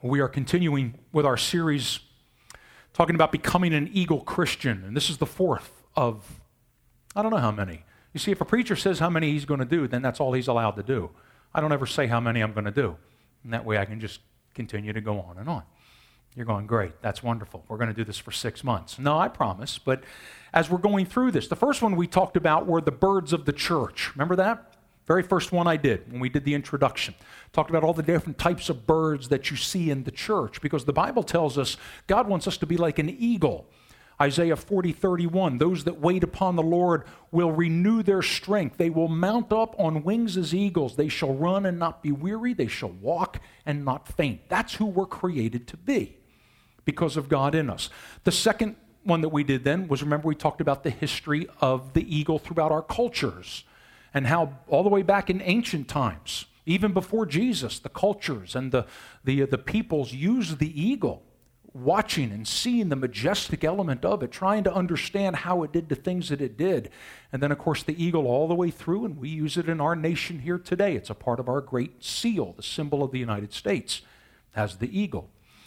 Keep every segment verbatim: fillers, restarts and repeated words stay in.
We are continuing with our series talking about becoming an eagle Christian, and this is the fourth of, I don't know how many. You see, if a preacher says how many he's going to do, then that's all he's allowed to do. I don't ever say how many I'm going to do, and that way I can just continue to go on and on. You're going, great, that's wonderful. We're going to do this for six months. No, I promise, but as we're going through this, the first one we talked about were the birds of the church. Remember that? Very first one I did when we did the introduction. Talked about all the different types of birds that you see in the church, because the Bible tells us God wants us to be like an eagle. Isaiah forty thirty-one, those that wait upon the Lord will renew their strength. They will mount up on wings as eagles. They shall run and not be weary. They shall walk and not faint. That's who we're created to be because of God in us. The second one that we did then was, remember, we talked about the history of the eagle throughout our cultures, and how all the way back in ancient times, even before Jesus, the cultures and the, the, the peoples used the eagle, watching and seeing the majestic element of it, trying to understand how it did the things that it did. And then, of course, the eagle all the way through, and we use it in our nation here today. It's a part of our great seal, the symbol of the United States, as the eagle.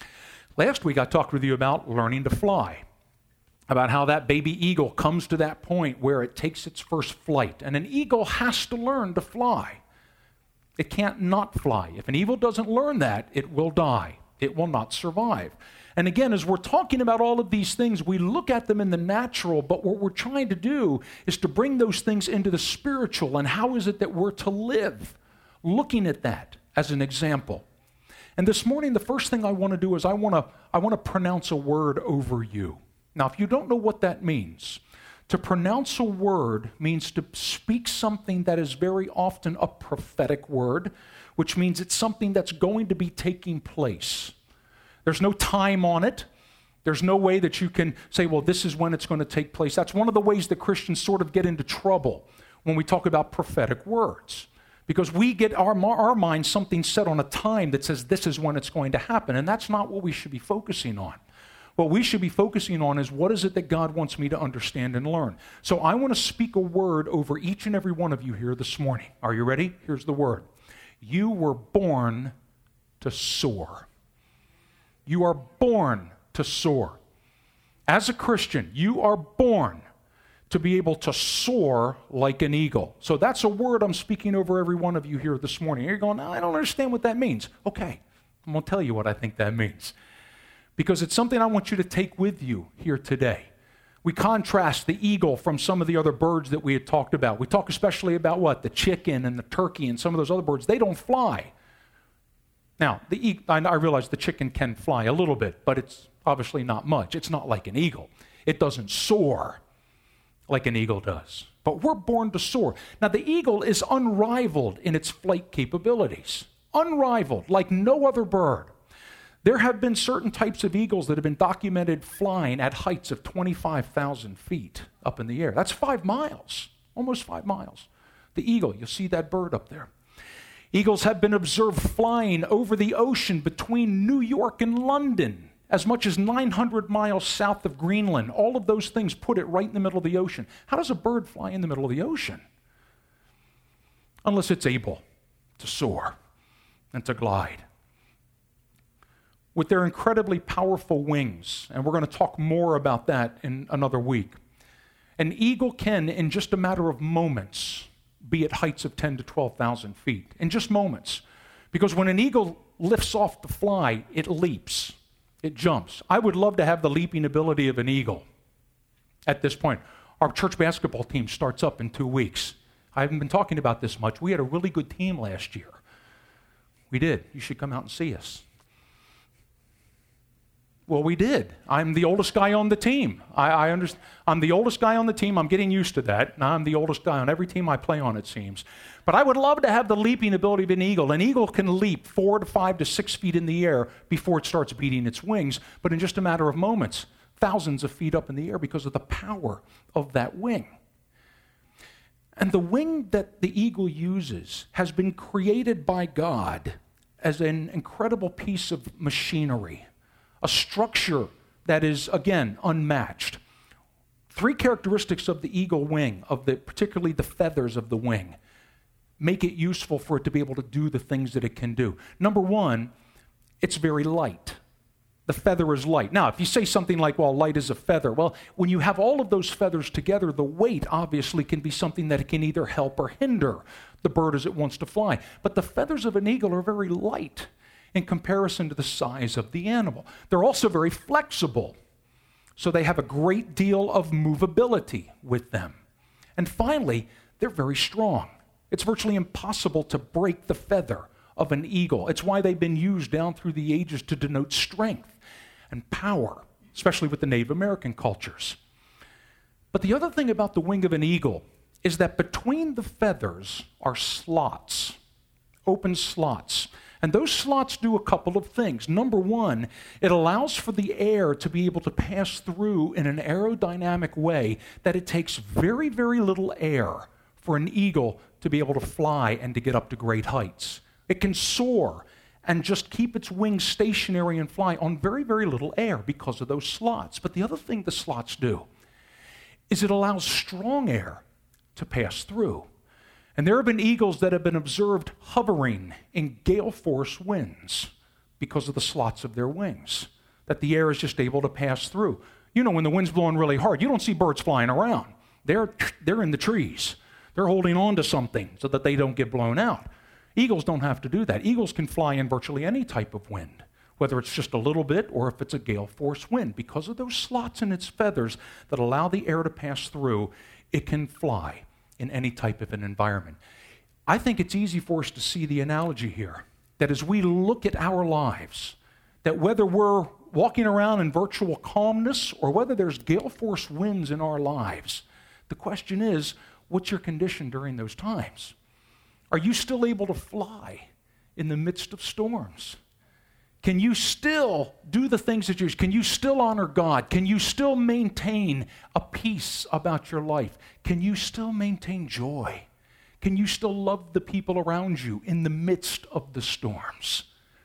Last week, I talked with you about learning to fly, about how that baby eagle comes to that point where it takes its first flight. And an eagle has to learn to fly. It can't not fly. If an eagle doesn't learn that, it will die. It will not survive. And again, as we're talking about all of these things, we look at them in the natural, but what we're trying to do is to bring those things into the spiritual. And how is it that we're to live? Looking at that as an example. And this morning, the first thing I want to do is I want to I want to pronounce a word over you. Now, if you don't know what that means, to pronounce a word means to speak something that is very often a prophetic word, which means it's something that's going to be taking place. There's no time on it. There's no way that you can say, well, this is when it's going to take place. That's one of the ways that Christians sort of get into trouble when we talk about prophetic words, because we get our, our mind something set on a time that says this is when it's going to happen, and that's not what we should be focusing on. What we should be focusing on is, what is it that God wants me to understand and learn? So I want to speak a word over each and every one of you here this morning. Are you ready? Here's the word. You were born to soar. You are born to soar. As a Christian, you are born to be able to soar like an eagle. So that's a word I'm speaking over every one of you here this morning. You're going, I don't understand what that means. Okay, I'm going to tell you what I think that means, because it's something I want you to take with you here today. We contrast the eagle from some of the other birds that we had talked about. We talk especially about what? The chicken and the turkey and some of those other birds. They don't fly. Now, the e- I realize the chicken can fly a little bit, but it's obviously not much. It's not like an eagle. It doesn't soar like an eagle does. But we're born to soar. Now, the eagle is unrivaled in its flight capabilities. Unrivaled, like no other bird. There have been certain types of eagles that have been documented flying at heights of twenty-five thousand feet up in the air. That's five miles, almost five miles. The eagle, you'll see that bird up there. Eagles have been observed flying over the ocean between New York and London, as much as nine hundred miles south of Greenland. All of those things put it right in the middle of the ocean. How does a bird fly in the middle of the ocean? Unless it's able to soar and to glide. With their incredibly powerful wings, and we're going to talk more about that in another week, an eagle can, in just a matter of moments, be at heights of ten to twelve thousand feet, in just moments. Because when an eagle lifts off to fly, it leaps, it jumps. I would love to have the leaping ability of an eagle at this point. Our church basketball team starts up in two weeks. I haven't been talking about this much. We had a really good team last year. We did. You should come out and see us. Well, we did. I'm the oldest guy on the team. I, I understand. I'm the oldest guy on the team. I'm getting used to that. Now I'm the oldest guy on every team I play on, it seems. But I would love to have the leaping ability of an eagle. An eagle can leap four to five to six feet in the air before it starts beating its wings, but in just a matter of moments, thousands of feet up in the air because of the power of that wing. And the wing that the eagle uses has been created by God as an incredible piece of machinery. A structure that is, again, unmatched. Three characteristics of the eagle wing, of the particularly the feathers of the wing, make it useful for it to be able to do the things that it can do. Number one, it's very light. The feather is light. Now, if you say something like, well, light is a feather, well, when you have all of those feathers together, the weight obviously can be something that can either help or hinder the bird as it wants to fly. But the feathers of an eagle are very light in comparison to the size of the animal. They're also very flexible, so they have a great deal of movability with them. And finally, they're very strong. It's virtually impossible to break the feather of an eagle. It's why they've been used down through the ages to denote strength and power, especially with the Native American cultures. But the other thing about the wing of an eagle is that between the feathers are slots, open slots. And those slots do a couple of things. Number one, it allows for the air to be able to pass through in an aerodynamic way that it takes very, very little air for an eagle to be able to fly and to get up to great heights. It can soar and just keep its wings stationary and fly on very, very little air because of those slots. But the other thing the slots do is it allows strong air to pass through. And there have been eagles that have been observed hovering in gale force winds because of the slots of their wings, that the air is just able to pass through. You know, when the wind's blowing really hard, you don't see birds flying around. They're, they're in the trees. They're holding on to something so that they don't get blown out. Eagles don't have to do that. Eagles can fly in virtually any type of wind, whether it's just a little bit or if it's a gale force wind. Because of those slots in its feathers that allow the air to pass through, it can fly in any type of an environment. I think it's easy for us to see the analogy here, that as we look at our lives, that whether we're walking around in virtual calmness or whether there's gale force winds in our lives, the question is, what's your condition during those times? Are you still able to fly in the midst of storms? Can you still do the things that you Can you still honor God? Can you still maintain a peace about your life? Can you still maintain joy? Can you still love the people around you in the midst of the storms?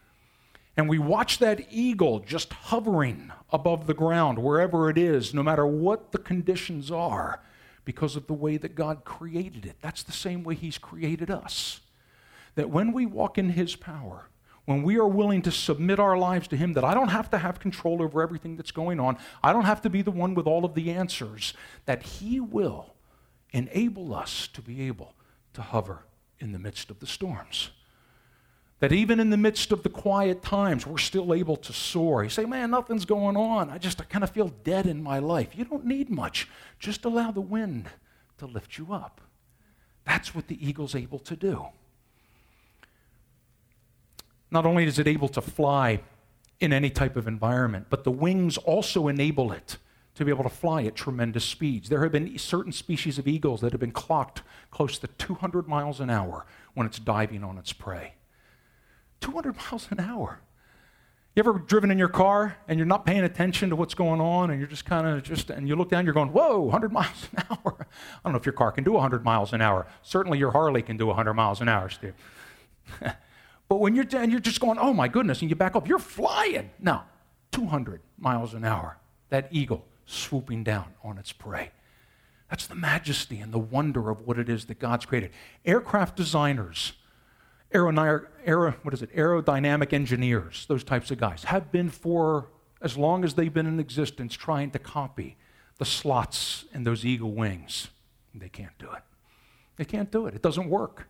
And we watch that eagle just hovering above the ground, wherever it is, no matter what the conditions are, because of the way that God created it. That's the same way He's created us. That when we walk in His power, when we are willing to submit our lives to Him, that I don't have to have control over everything that's going on, I don't have to be the one with all of the answers, that He will enable us to be able to hover in the midst of the storms. That even in the midst of the quiet times, we're still able to soar. You say, man, nothing's going on. I just I kind of feel dead in my life. You don't need much. Just allow the wind to lift you up. That's what the eagle's able to do. Not only is it able to fly in any type of environment, but the wings also enable it to be able to fly at tremendous speeds. There have been certain species of eagles that have been clocked close to two hundred miles an hour when it's diving on its prey. two hundred miles an hour. You ever driven in your car and you're not paying attention to what's going on and you're just kind of just, and you look down, you're going, whoa, one hundred miles an hour. I don't know if your car can do one hundred miles an hour. Certainly your Harley can do one hundred miles an hour, Steve. But when you're and you're just going, oh my goodness, and you back up, you're flying. No, two hundred miles an hour. That eagle swooping down on its prey. That's the majesty and the wonder of what it is that God's created. Aircraft designers, aerodynamic, aero, what is it, aerodynamic engineers, those types of guys, have been for as long as they've been in existence trying to copy the slots in those eagle wings. They can't do it. They can't do it. It doesn't work.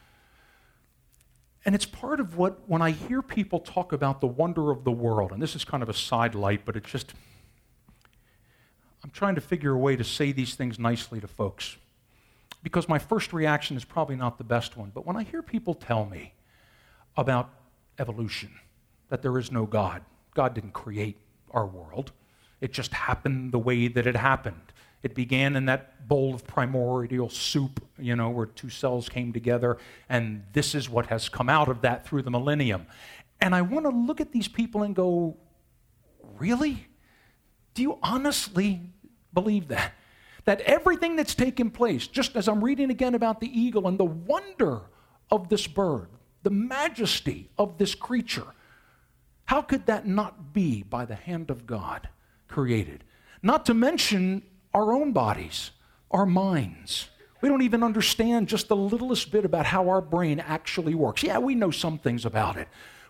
And it's part of what, when I hear people talk about the wonder of the world, and this is kind of a side light, but it's just, I'm trying to figure a way to say these things nicely to folks, because my first reaction is probably not the best one. But when I hear people tell me about evolution, that there is no God, God didn't create our world, it just happened the way that it happened. It began in that bowl of primordial soup, you know, where two cells came together, and this is what has come out of that through the millennium. And I want to look at these people and go, really? Do you honestly believe that? That everything that's taken place, just as I'm reading again about the eagle and the wonder of this bird, the majesty of this creature, how could that not be by the hand of God created? Not to mention our own bodies, our minds. We don't even understand just the littlest bit about how our brain actually works. Yeah, we know some things about it,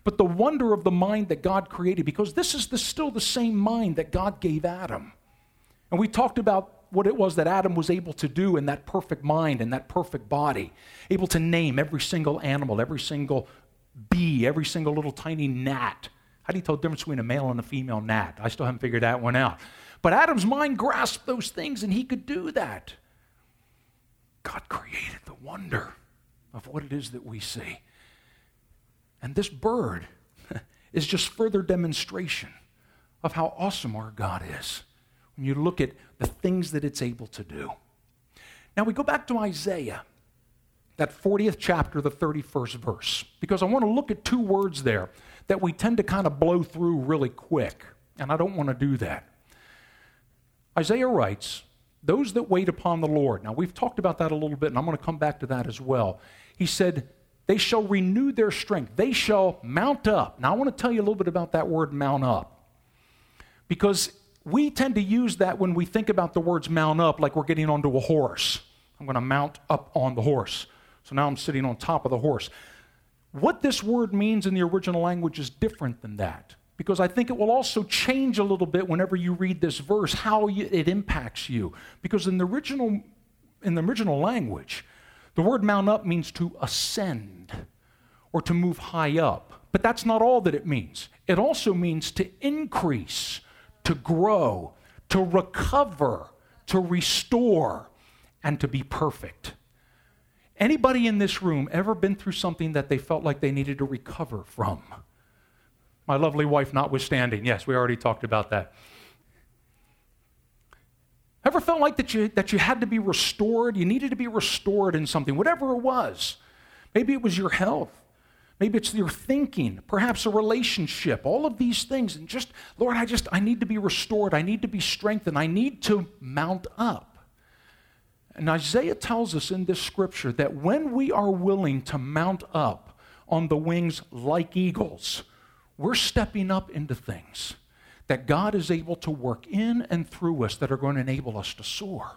but the wonder of the mind that God created, because this is the, still the same mind that God gave Adam. And we talked about what it was that Adam was able to do in that perfect mind and that perfect body, able to name every single animal, every single bee, every single little tiny gnat. How do you tell the difference between a male and a female gnat? I still haven't figured that one out. But Adam's mind grasped those things, and he could do that. God created the wonder of what it is that we see. And this bird is just further demonstration of how awesome our God is when you look at the things that it's able to do. Now we go back to Isaiah, that fortieth chapter, the thirty-first verse, because I want to look at two words there that we tend to kind of blow through really quick, and I don't want to do that. Isaiah writes, those that wait upon the Lord. Now, we've talked about that a little bit, and I'm going to come back to that as well. He said, they shall renew their strength. They shall mount up. Now, I want to tell you a little bit about that word mount up, because we tend to use that when we think about the words mount up like we're getting onto a horse. I'm going to mount up on the horse. So now I'm sitting on top of the horse. What this word means in the original language is different than that, because I think it will also change a little bit whenever you read this verse, how you, it impacts you. Because in the original, in the original language, the word mount up means to ascend or to move high up. But that's not all that it means. It also means to increase, to grow, to recover, to restore, and to be perfect. Anybody in this room ever been through something that they felt like they needed to recover from? My lovely wife notwithstanding. Yes, we already talked about that. Ever felt like that you, that you had to be restored? You needed to be restored in something, whatever it was. Maybe it was your health. Maybe it's your thinking, perhaps a relationship, all of these things. And just, Lord, I just, I need to be restored. I need to be strengthened. I need to mount up. And Isaiah tells us in this scripture that when we are willing to mount up on the wings like eagles, we're stepping up into things that God is able to work in and through us that are going to enable us to soar.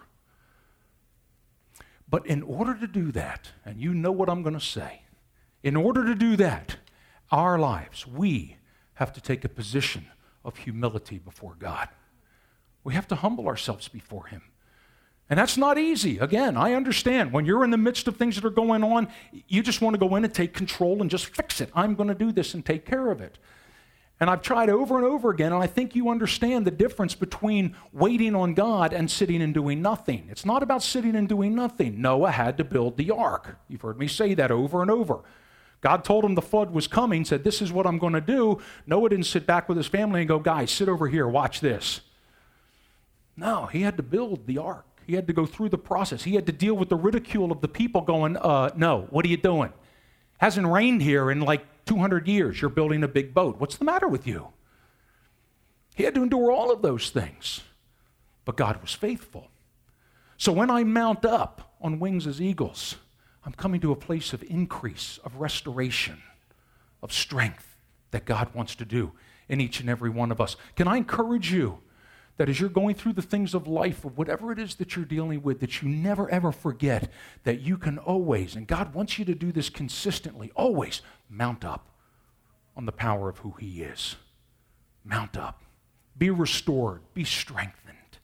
But in order to do that, and you know what I'm going to say, in order to do that, our lives, we have to take a position of humility before God. We have to humble ourselves before Him. And that's not easy. Again, I understand. When you're in the midst of things that are going on, you just want to go in and take control and just fix it. I'm going to do this and take care of it. And I've tried over and over again, and I think you understand the difference between waiting on God and sitting and doing nothing. It's not about sitting and doing nothing. Noah had to build the ark. You've heard me say that over and over. God told him the flood was coming, said, this is what I'm going to do. Noah didn't sit back with his family and go, guys, sit over here, watch this. No, he had to build the ark. He had to go through the process. He had to deal with the ridicule of the people going, uh, no, what are you doing? Hasn't rained here in like two hundred years. You're building a big boat. What's the matter with you? He had to endure all of those things. But God was faithful. So when I mount up on wings as eagles, I'm coming to a place of increase, of restoration, of strength that God wants to do in each and every one of us. Can I encourage you that as you're going through the things of life, or whatever it is that you're dealing with, that you never ever forget that you can always, and God wants you to do this consistently, always mount up on the power of who He is. Mount up. Be restored. Be strengthened.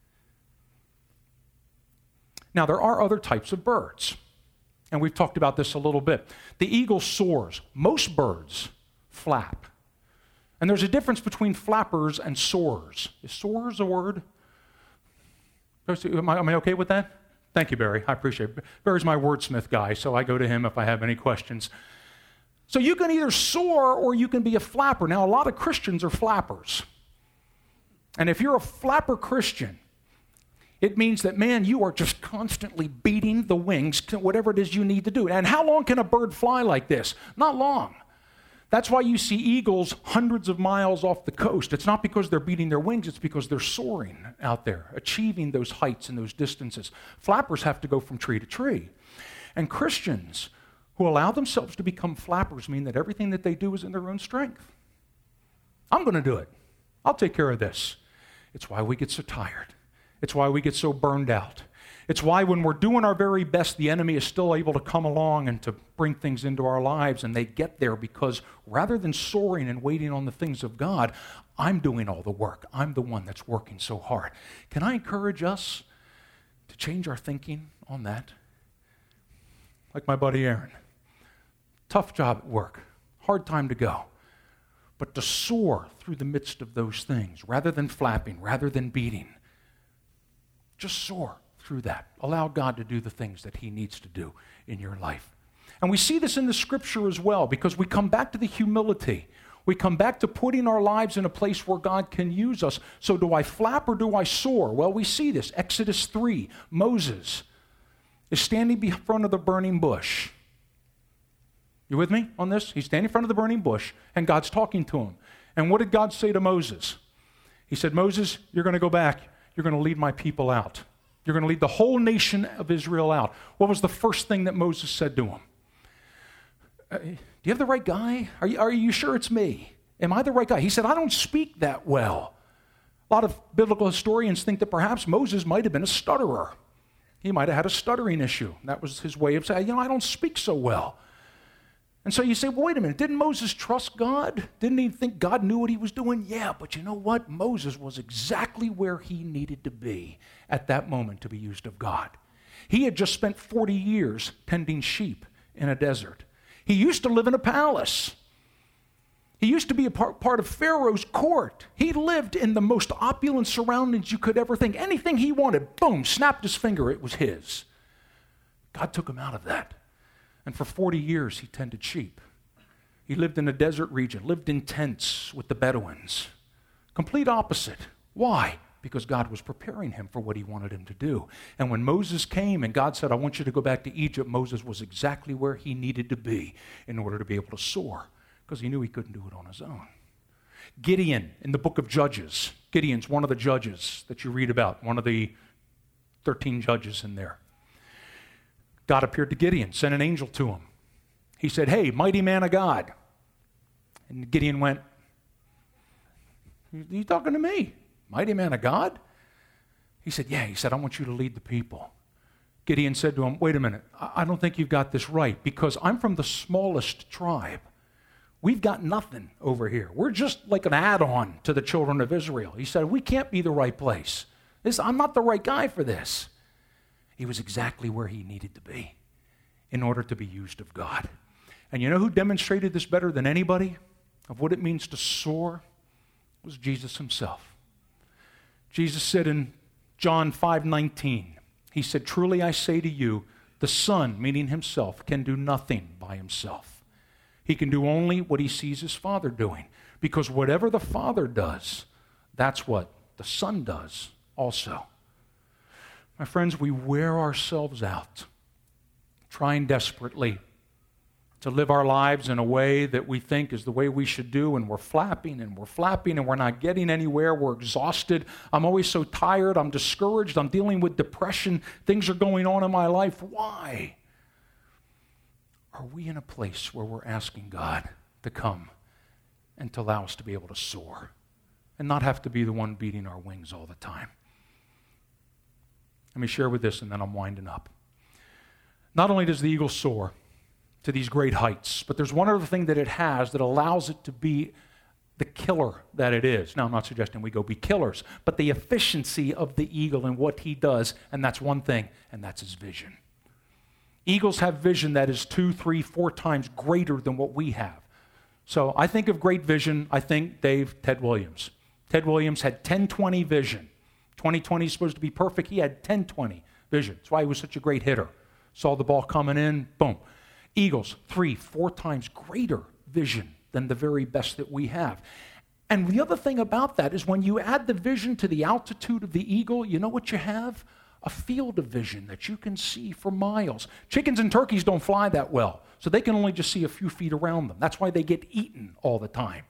Now, there are other types of birds, and we've talked about this a little bit. The eagle soars. Most birds flap. And there's a difference between flappers and soarers. Is soarers a word? Am I, am I okay with that? Thank you, Barry. I appreciate it. Barry's my wordsmith guy, so I go to him if I have any questions. So you can either soar or you can be a flapper. Now, a lot of Christians are flappers. And if you're a flapper Christian, it means that, man, you are just constantly beating the wings to whatever it is you need to do. And how long can a bird fly like this? Not long. That's why you see eagles hundreds of miles off the coast. It's not because they're beating their wings, it's because they're soaring out there, achieving those heights and those distances. Flappers have to go from tree to tree. And Christians who allow themselves to become flappers mean that everything that they do is in their own strength. I'm going to do it. I'll take care of this. It's why we get so tired. It's why we get so burned out. It's why when we're doing our very best, the enemy is still able to come along and to bring things into our lives, and they get there because rather than soaring and waiting on the things of God, I'm doing all the work. I'm the one that's working so hard. Can I encourage us to change our thinking on that? Like my buddy Aaron. Tough job at work. Hard time to go. But to soar through the midst of those things, rather than flapping, rather than beating, just soar through that. Allow God to do the things that he needs to do in your life. And we see this in the scripture as well, because we come back to the humility. We come back to putting our lives in a place where God can use us. So do I flap or do I soar? Well, we see this. Exodus three, Moses is standing in front of the burning bush. You with me on this? He's standing in front of the burning bush, and God's talking to him. And what did God say to Moses? He said, Moses, you're going to go back. You're going to lead my people out. You're going to lead the whole nation of Israel out. What was the first thing that Moses said to him? Uh, do you have the right guy? Are you, are you sure it's me? Am I the right guy? He said, I don't speak that well. A lot of biblical historians think that perhaps Moses might have been a stutterer. He might have had a stuttering issue. That was his way of saying, you know, I don't speak so well. And so you say, well, wait a minute, didn't Moses trust God? Didn't he think God knew what he was doing? Yeah, but you know what? Moses was exactly where he needed to be at that moment to be used of God. He had just spent forty years tending sheep in a desert. He used to live in a palace. He used to be a part, part of Pharaoh's court. He lived in the most opulent surroundings you could ever think. Anything he wanted, boom, snapped his finger, it was his. God took him out of that. And for forty years, he tended sheep. He lived in a desert region, lived in tents with the Bedouins. Complete opposite. Why? Because God was preparing him for what he wanted him to do. And when Moses came and God said, I want you to go back to Egypt, Moses was exactly where he needed to be in order to be able to soar, because he knew he couldn't do it on his own. Gideon, in the book of Judges, Gideon's one of the judges that you read about, one of the thirteen judges in there. God appeared to Gideon, sent an angel to him. He said, hey, mighty man of God. And Gideon went, are you talking to me? Mighty man of God? He said, yeah. He said, I want you to lead the people. Gideon said to him, wait a minute, I don't think you've got this right, because I'm from the smallest tribe. We've got nothing over here. We're just like an add-on to the children of Israel. He said, we can't be the right place. This, I'm not the right guy for this. He was exactly where he needed to be in order to be used of God. And you know who demonstrated this better than anybody of what it means to soar? It was Jesus himself. Jesus said in John five nineteen, he said, truly I say to you, the Son, meaning himself, can do nothing by himself. He can do only what he sees his Father doing, because whatever the Father does, that's what the Son does also. My friends, we wear ourselves out trying desperately to live our lives in a way that we think is the way we should do, and we're flapping and we're flapping and we're not getting anywhere. We're exhausted. I'm always so tired. I'm discouraged. I'm dealing with depression. Things are going on in my life. Why? Are we in a place where we're asking God to come and to allow us to be able to soar and not have to be the one beating our wings all the time? Let me share with this, and then I'm winding up. Not only does the eagle soar to these great heights, but there's one other thing that it has that allows it to be the killer that it is. Now, I'm not suggesting we go be killers, but the efficiency of the eagle and what he does, and that's one thing, and that's his vision. Eagles have vision that is two, three, four times greater than what we have. So I think of great vision, I think Dave, Ted Williams. Ted Williams had ten twenty vision. twenty twenty is supposed to be perfect. He had ten twenty vision. That's why he was such a great hitter. Saw the ball coming in, boom. Eagles, three, four times greater vision than the very best that we have. And the other thing about that is when you add the vision to the altitude of the eagle, you know what you have? A field of vision that you can see for miles. Chickens and turkeys don't fly that well, so they can only just see a few feet around them. That's why they get eaten all the time.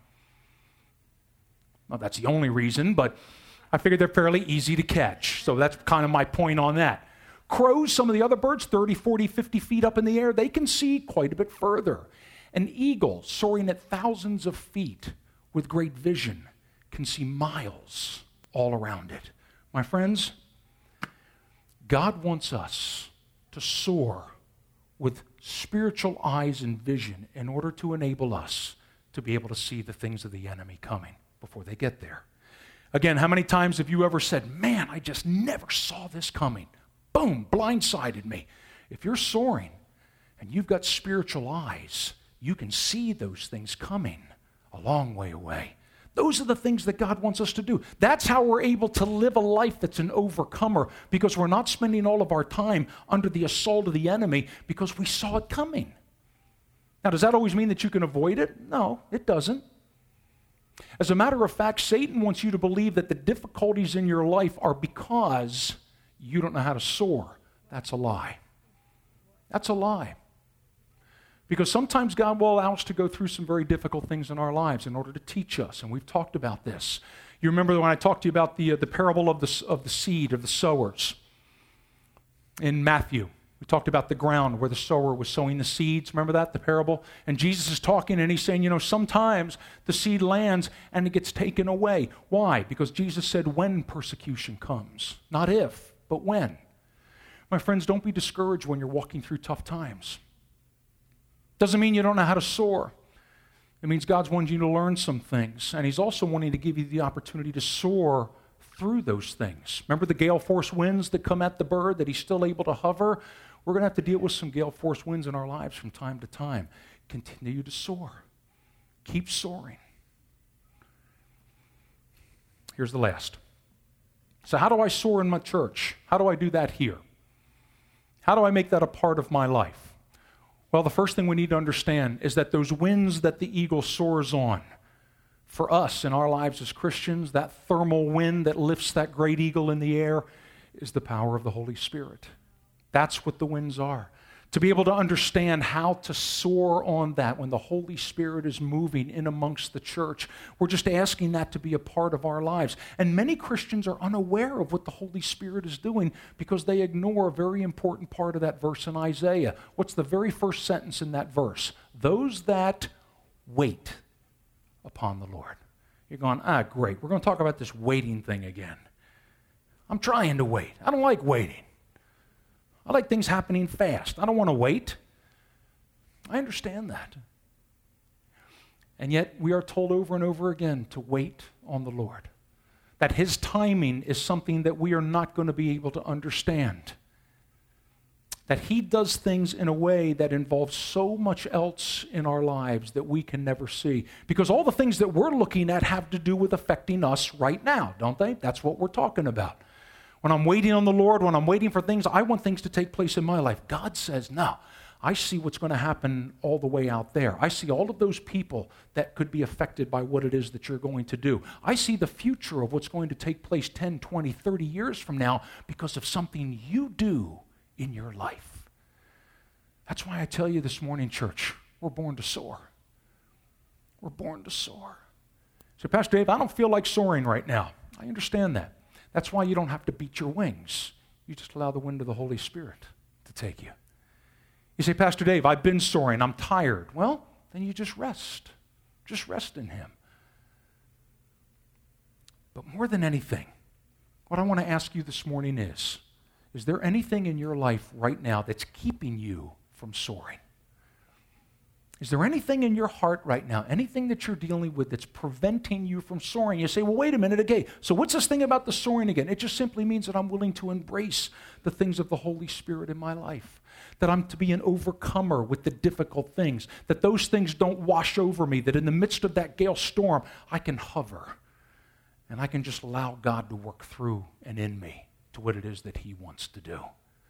Well, that's the only reason, but I figured they're fairly easy to catch, so that's kind of my point on that. Crows, some of the other birds, thirty, forty, fifty feet up in the air, they can see quite a bit further. An eagle soaring at thousands of feet with great vision can see miles all around it. My friends, God wants us to soar with spiritual eyes and vision in order to enable us to be able to see the things of the enemy coming before they get there. Again, how many times have you ever said, man, I just never saw this coming. Boom, blindsided me. If you're soaring and you've got spiritual eyes, you can see those things coming a long way away. Those are the things that God wants us to do. That's how we're able to live a life that's an overcomer, because we're not spending all of our time under the assault of the enemy because we saw it coming. Now, does that always mean that you can avoid it? No, it doesn't. As a matter of fact, Satan wants you to believe that the difficulties in your life are because you don't know how to soar. That's a lie. That's a lie. Because sometimes God will allow us to go through some very difficult things in our lives in order to teach us, and we've talked about this. You remember when I talked to you about the, uh, the parable of the, of the seed, of the sowers in Matthew. We talked about the ground where the sower was sowing the seeds. Remember that, the parable? And Jesus is talking and he's saying, you know, sometimes the seed lands and it gets taken away. Why? Because Jesus said when persecution comes. Not if, but when. My friends, don't be discouraged when you're walking through tough times. Doesn't mean you don't know how to soar. It means God's wanting you to learn some things. And he's also wanting to give you the opportunity to soar through those things. Remember the gale force winds that come at the bird, that he's still able to hover? We're going to have to deal with some gale force winds in our lives from time to time. Continue to soar. Keep soaring. Here's the last. So how do I soar in my church? How do I do that here? How do I make that a part of my life? Well, the first thing we need to understand is that those winds that the eagle soars on, for us in our lives as Christians, that thermal wind that lifts that great eagle in the air is the power of the Holy Spirit. That's what the winds are. To be able to understand how to soar on that when the Holy Spirit is moving in amongst the church, we're just asking that to be a part of our lives. And many Christians are unaware of what the Holy Spirit is doing because they ignore a very important part of that verse in Isaiah. What's the very first sentence in that verse? Those that wait upon the Lord. You're going, ah, great. We're going to talk about this waiting thing again. I'm trying to wait. I don't like waiting. I like things happening fast. I don't want to wait. I understand that. And yet we are told over and over again to wait on the Lord. That his timing is something that we are not going to be able to understand. That he does things in a way that involves so much else in our lives that we can never see. Because all the things that we're looking at have to do with affecting us right now, don't they? That's what we're talking about. When I'm waiting on the Lord, when I'm waiting for things, I want things to take place in my life. God says, no, I see what's going to happen all the way out there. I see all of those people that could be affected by what it is that you're going to do. I see the future of what's going to take place ten, twenty, thirty years from now because of something you do in your life. That's why I tell you this morning, church, we're born to soar. We're born to soar. So, Pastor Dave, I don't feel like soaring right now. I understand that. That's why you don't have to beat your wings. You just allow the wind of the Holy Spirit to take you. You say, Pastor Dave, I've been soaring. I'm tired. Well, then you just rest. Just rest in him. But more than anything, what I want to ask you this morning is, is there anything in your life right now that's keeping you from soaring? Is there anything in your heart right now, anything that you're dealing with that's preventing you from soaring? You say, well, wait a minute, okay, so what's this thing about the soaring again? It just simply means that I'm willing to embrace the things of the Holy Spirit in my life, that I'm to be an overcomer with the difficult things, that those things don't wash over me, that in the midst of that gale storm, I can hover, and I can just allow God to work through and in me to what it is that he wants to do.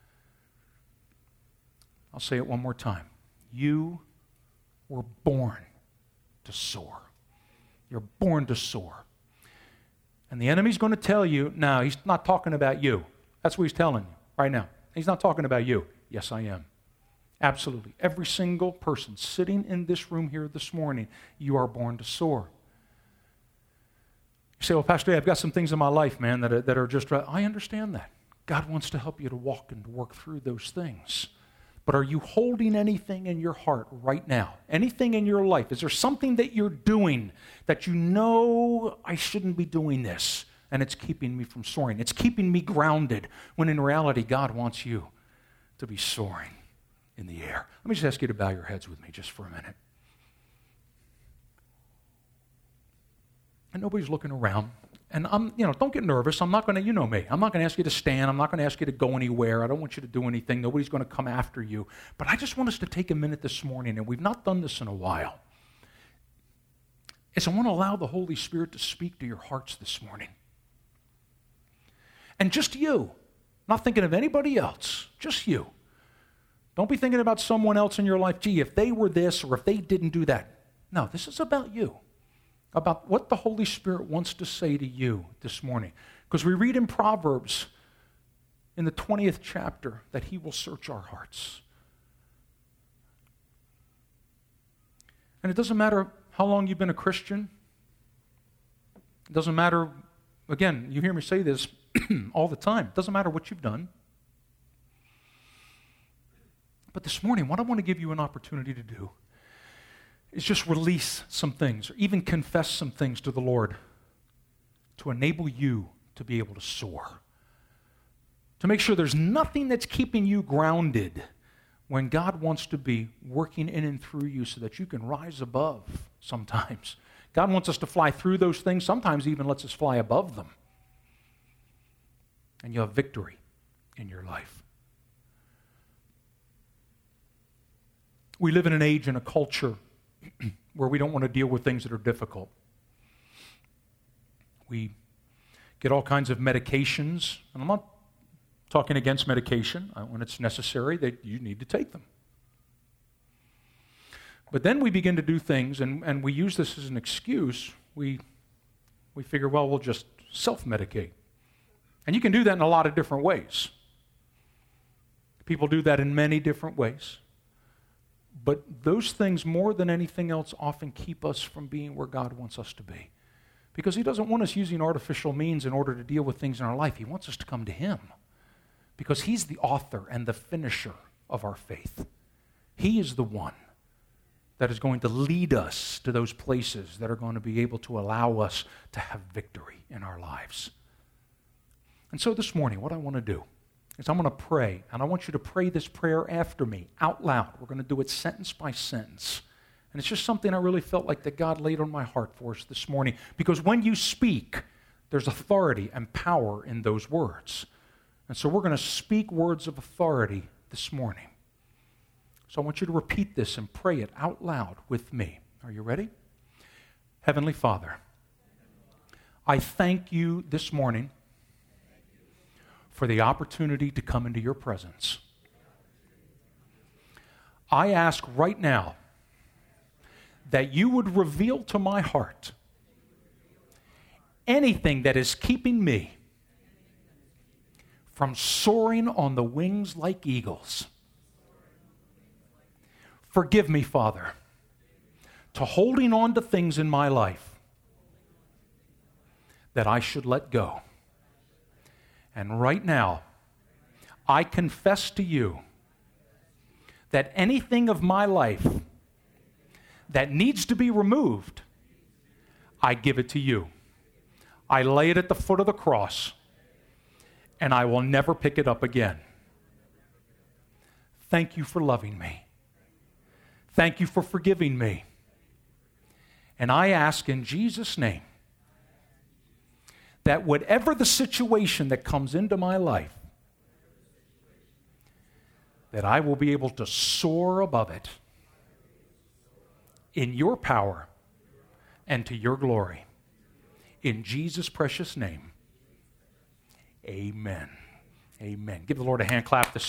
I'll say it one more time. You were born to soar. You're born to soar. And the enemy's going to tell you, no, he's not talking about you. That's what he's telling you right now. He's not talking about you. Yes, I am. Absolutely. Every single person sitting in this room here this morning, you are born to soar. You say, well, Pastor, I've got some things in my life, man, that are, that are just right. I understand that. God wants to help you to walk and to work through those things. But are you holding anything in your heart right now? Anything in your life? Is there something that you're doing that you know I shouldn't be doing this? and it's keeping me from soaring. It's keeping me grounded, when in reality, God wants you to be soaring in the air. Let me just ask you to bow your heads with me just for a minute. And nobody's looking around. And I'm, you know, don't get nervous. I'm not going to, you know me. I'm not going to ask you to stand. I'm not going to ask you to go anywhere. I don't want you to do anything. Nobody's going to come after you. But I just want us to take a minute this morning, and we've not done this in a while. Is I want to allow the Holy Spirit to speak to your hearts this morning. And just you. Not thinking of anybody else. Just you. Don't be thinking about someone else in your life. Gee, if they were this or if they didn't do that. No, this is about you. About what the Holy Spirit wants to say to you this morning. Because we read in Proverbs in the twentieth chapter that he will search our hearts. And it doesn't matter how long you've been a Christian. It doesn't matter, again, you hear me say this all the time. It doesn't matter what you've done. But this morning, what I want to give you an opportunity to do is just release some things, or even confess some things to the Lord to enable you to be able to soar. To make sure there's nothing that's keeping you grounded when God wants to be working in and through you so that you can rise above sometimes. God wants us to fly through those things, sometimes even lets us fly above them. And you have victory in your life. We live in an age and a culture where we don't want to deal with things that are difficult. We get all kinds of medications, and I'm not talking against medication. When it's necessary, that you need to take them. But then we begin to do things, and, and we use this as an excuse. We, we figure, well, we'll just self-medicate. And you can do that in a lot of different ways. People do that in many different ways. But those things, more than anything else, often keep us from being where God wants us to be. Because he doesn't want us using artificial means in order to deal with things in our life. He wants us to come to him. Because he's the author and the finisher of our faith. He is the one that is going to lead us to those places that are going to be able to allow us to have victory in our lives. And so this morning, what I want to do is I'm going to pray, and I want you to pray this prayer after me, out loud. We're going to do it sentence by sentence. And it's just something I really felt like that God laid on my heart for us this morning. Because when you speak, there's authority and power in those words. And so we're going to speak words of authority this morning. So I want you to repeat this and pray it out loud with me. Are you ready? Heavenly Father, I thank you this morning for the opportunity to come into your presence. I ask right now that you would reveal to my heart anything that is keeping me from soaring on the wings like eagles. Forgive me, Father, to holding on to things in my life that I should let go. And right now, I confess to you that anything of my life that needs to be removed, I give it to you. I lay it at the foot of the cross, and I will never pick it up again. Thank you for loving me. Thank you for forgiving me. And I ask in Jesus' name that whatever the situation that comes into my life, that I will be able to soar above it in your power and to your glory. In Jesus' precious name, amen. Amen. Give the Lord a hand clap this